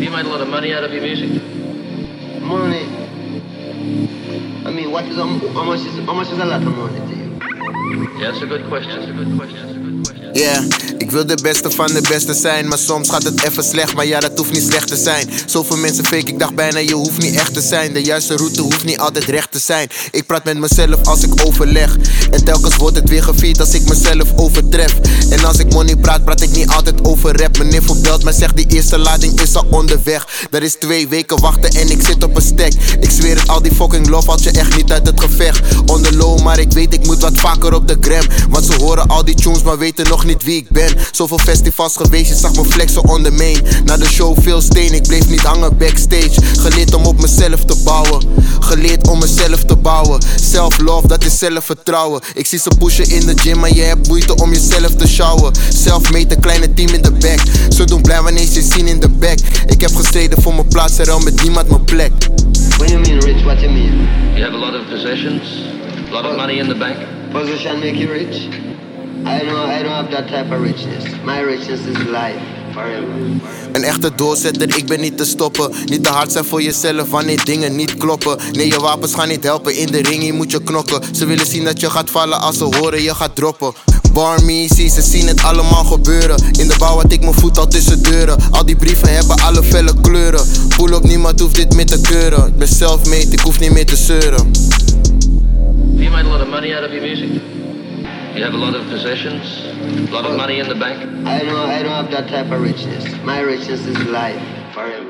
you made a lot of money out of your music? Money. I mean, how much is a lot of money to you? Yeah, that's a good question. That's a good question. That's a good question. Yeah, ik wil de beste van de beste zijn. Maar soms gaat het even slecht, maar ja, dat hoeft niet slecht te zijn. Zoveel mensen fake, ik dacht bijna je hoeft niet echt te zijn. De juiste route hoeft niet altijd recht te zijn. Ik praat met mezelf als ik overleg. En telkens wordt het weer gevierd als ik mezelf overtref. En als ik money praat, praat ik niet altijd over rap. Meneer voorbelt mij zegt die eerste lading is al onderweg. Er is 2 weken wachten en ik zit op een stack. Ik zweer het, al die fucking love haalt je echt niet uit het gevecht. On the low, maar ik weet ik moet wat vaker op de gram. Want ze horen al die tunes, maar weten nog niet wie ik ben. Zoveel festivals geweest, je zag me flexen on the main. Na de show veel steen, ik bleef niet hangen backstage. Geleerd om op mezelf te bouwen. Geleerd om mezelf te bouwen. Self-love, dat is zelfvertrouwen. Ik zie ze pushen in de gym, maar je hebt moeite om jezelf te sjouwen. Self-made, een kleine team in de back. Ze doen blij wanneer ze zien in de back. Ik heb gestreden voor mijn plaats en ruil met niemand mijn plek. When you mean rich, what you mean? You have a lot of possessions, a lot of money in the bank. Position make you rich? I don't have that type of richness. My richness is life, forever. Een echte doorzetter, ik ben niet te stoppen. Niet te hard zijn voor jezelf wanneer dingen niet kloppen. Nee, je wapens gaan niet helpen, in de ring hier moet je knokken. Ze willen zien dat je gaat vallen als ze horen je gaat droppen. Bar me, zie, ze zien het allemaal gebeuren. In de bouw had ik mijn voet al tussen deuren. Al die brieven hebben alle felle kleuren. Pull op, niemand hoeft dit meer te keuren. Ik ben self-made, ik hoef niet meer te zeuren. You made a lot of money out of your music? You have a lot of possessions, a lot of money in the bank. I don't have that type of richness. My richness is life, forever.